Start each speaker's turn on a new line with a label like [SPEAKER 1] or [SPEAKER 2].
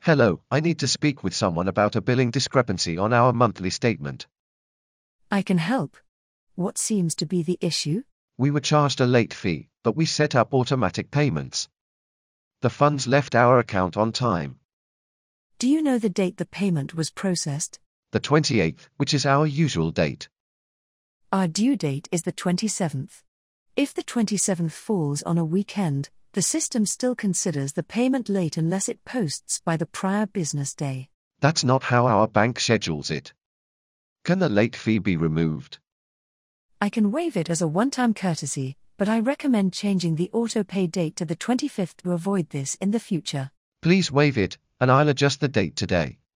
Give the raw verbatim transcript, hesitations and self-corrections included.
[SPEAKER 1] Hello, I need to speak with someone about a billing discrepancy on our monthly statement.
[SPEAKER 2] I can help. What seems to be the issue?
[SPEAKER 1] We were charged a late fee, but we set up automatic payments. The funds left our account on time.
[SPEAKER 2] Do you know the date the payment was processed?
[SPEAKER 1] The twenty-eighth, which is our usual date.
[SPEAKER 2] Our due date is the twenty-seventh. If the twenty-seventh falls on a weekend, the system still considers the payment late unless it posts by the prior business day.
[SPEAKER 1] That's not how our bank schedules it. Can the late fee be removed?
[SPEAKER 2] I can waive it as a one-time courtesy, but I recommend changing the auto-pay date to the twenty-fifth to avoid this in the future.
[SPEAKER 1] Please waive it, and I'll adjust the date today.